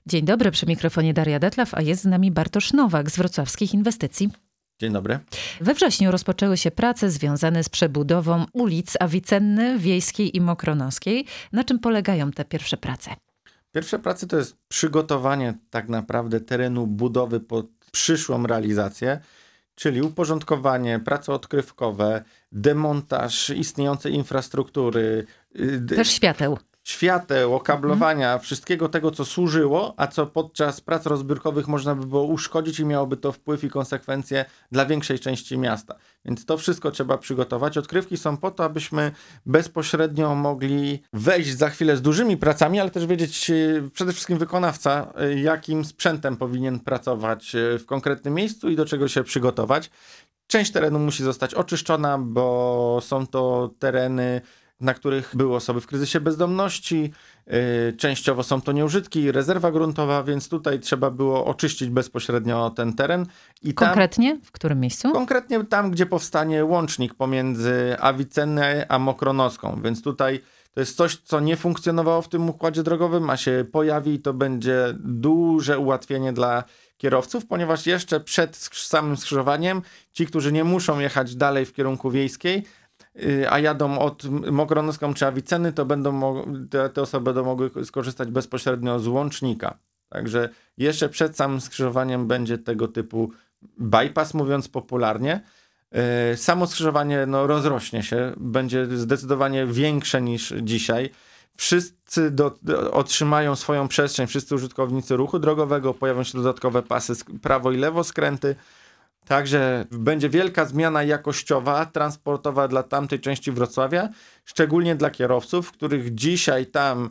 Dzień dobry, przy mikrofonie Daria Detlaw, a jest z nami Bartosz Nowak z Wrocławskich Inwestycji. Dzień dobry. We wrześniu rozpoczęły się prace związane z przebudową ulic Avicenny, Wiejskiej i Mokronoskiej. Na czym polegają te pierwsze prace? Pierwsze prace to jest przygotowanie tak naprawdę terenu budowy pod przyszłą realizację, czyli uporządkowanie, prace odkrywkowe, demontaż istniejącej infrastruktury. Też Świateł, okablowania, wszystkiego tego, co służyło, a co podczas prac rozbiórkowych można by było uszkodzić i miałoby to wpływ i konsekwencje dla większej części miasta. Więc to wszystko trzeba przygotować. Odkrywki są po to, abyśmy bezpośrednio mogli wejść za chwilę z dużymi pracami, ale też wiedzieć przede wszystkim wykonawca, jakim sprzętem powinien pracować w konkretnym miejscu i do czego się przygotować. Część terenu musi zostać oczyszczona, bo są to tereny, na których były osoby w kryzysie bezdomności, częściowo są to nieużytki, rezerwa gruntowa, więc tutaj trzeba było oczyścić bezpośrednio ten teren. I konkretnie? W którym miejscu? Konkretnie tam, gdzie powstanie łącznik pomiędzy Avicenny a Mokronoską, więc tutaj to jest coś, co nie funkcjonowało w tym układzie drogowym, a się pojawi i to będzie duże ułatwienie dla kierowców, ponieważ jeszcze przed samym skrzyżowaniem ci, którzy nie muszą jechać dalej w kierunku wiejskiej, a jadą od Mokronoską czy Avicenny, to te osoby będą mogły skorzystać bezpośrednio z łącznika. Także jeszcze przed samym skrzyżowaniem będzie tego typu bypass, mówiąc popularnie. Samo skrzyżowanie rozrośnie się, będzie zdecydowanie większe niż dzisiaj. Wszyscy otrzymają swoją przestrzeń, wszyscy użytkownicy ruchu drogowego, pojawią się dodatkowe pasy prawo i lewo skręty. Także będzie wielka zmiana jakościowa, transportowa dla tamtej części Wrocławia, szczególnie dla kierowców, których dzisiaj tam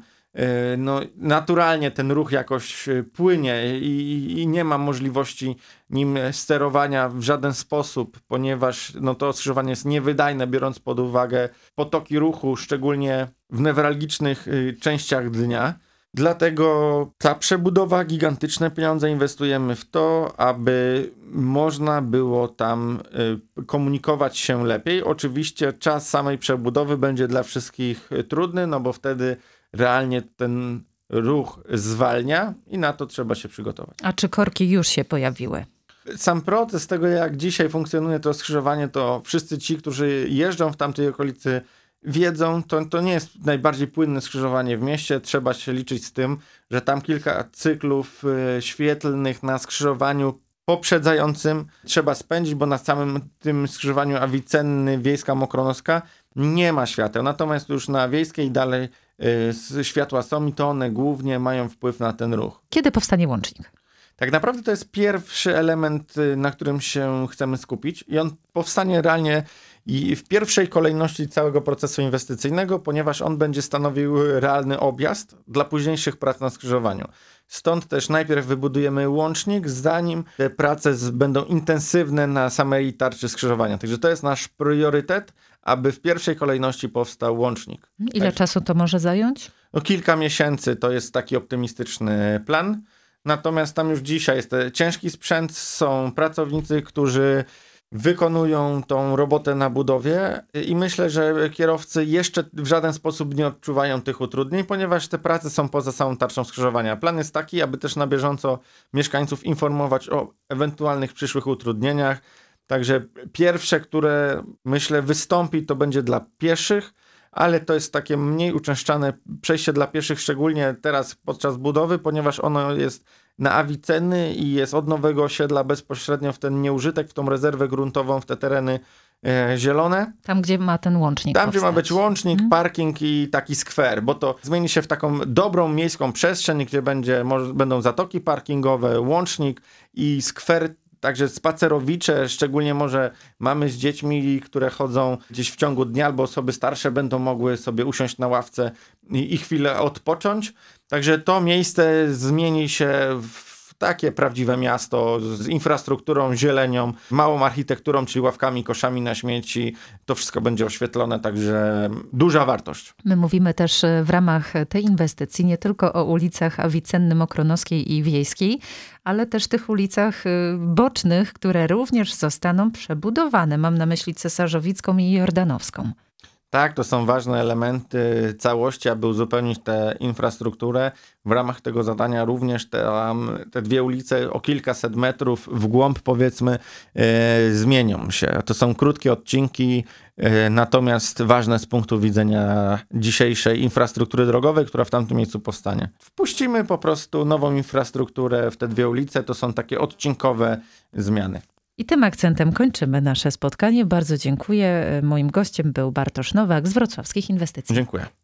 naturalnie ten ruch jakoś płynie i nie ma możliwości nim sterowania w żaden sposób, ponieważ to skrzyżowanie jest niewydajne, biorąc pod uwagę potoki ruchu, szczególnie w newralgicznych częściach dnia. Dlatego ta przebudowa, gigantyczne pieniądze inwestujemy w to, aby można było tam komunikować się lepiej. Oczywiście czas samej przebudowy będzie dla wszystkich trudny, bo wtedy realnie ten ruch zwalnia i na to trzeba się przygotować. A czy korki już się pojawiły? Sam proces tego, jak dzisiaj funkcjonuje to skrzyżowanie, to wszyscy ci, którzy jeżdżą w tamtej okolicy, wiedzą, to nie jest najbardziej płynne skrzyżowanie w mieście. Trzeba się liczyć z tym, że tam kilka cyklów świetlnych na skrzyżowaniu poprzedzającym trzeba spędzić, bo na samym tym skrzyżowaniu Avicenny, Wiejska, Mokronoska nie ma świateł. Natomiast już na Wiejskiej dalej światła są i to one głównie mają wpływ na ten ruch. Kiedy powstanie łącznik? Tak naprawdę to jest pierwszy element, na którym się chcemy skupić i on powstanie realnie i w pierwszej kolejności całego procesu inwestycyjnego, ponieważ on będzie stanowił realny objazd dla późniejszych prac na skrzyżowaniu. Stąd też najpierw wybudujemy łącznik, zanim te prace będą intensywne na samej tarczy skrzyżowania. Także to jest nasz priorytet, aby w pierwszej kolejności powstał łącznik. Ile czasu to może zająć? Kilka miesięcy to jest taki optymistyczny plan. Natomiast tam już dzisiaj jest ciężki sprzęt, są pracownicy, którzy wykonują tą robotę na budowie i myślę, że kierowcy jeszcze w żaden sposób nie odczuwają tych utrudnień, ponieważ te prace są poza samą tarczą skrzyżowania. Plan jest taki, aby też na bieżąco mieszkańców informować o ewentualnych przyszłych utrudnieniach. Także pierwsze, które myślę wystąpi, to będzie dla pieszych, ale to jest takie mniej uczęszczane przejście dla pieszych, szczególnie teraz podczas budowy, ponieważ ono jest na Avicenny i jest od nowego osiedla bezpośrednio w ten nieużytek, w tą rezerwę gruntową, w te tereny zielone. Tam, gdzie ma ten łącznik Tam, powstać. gdzie ma być łącznik, parking i taki skwer, bo to zmieni się w taką dobrą miejską przestrzeń, gdzie będą zatoki parkingowe, łącznik i skwer. Także spacerowicze, szczególnie może mamy z dziećmi, które chodzą gdzieś w ciągu dnia, albo osoby starsze będą mogły sobie usiąść na ławce i chwilę odpocząć. Także to miejsce zmieni się w takie prawdziwe miasto z infrastrukturą, zielenią, małą architekturą, czyli ławkami, koszami na śmieci. To wszystko będzie oświetlone, także duża wartość. My mówimy też w ramach tej inwestycji nie tylko o ulicach Avicenny, Mokronoskiej i Wiejskiej, ale też tych ulicach bocznych, które również zostaną przebudowane. Mam na myśli Cesarzowicką i Jordanowską. Tak, to są ważne elementy całości, aby uzupełnić tę infrastrukturę. W ramach tego zadania również te dwie ulice o kilkaset metrów w głąb, powiedzmy, zmienią się. To są krótkie odcinki, natomiast ważne z punktu widzenia dzisiejszej infrastruktury drogowej, która w tamtym miejscu powstanie. Wpuścimy po prostu nową infrastrukturę w te dwie ulice. To są takie odcinkowe zmiany. I tym akcentem kończymy nasze spotkanie. Bardzo dziękuję. Moim gościem był Bartosz Nowak z Wrocławskich Inwestycji. Dziękuję.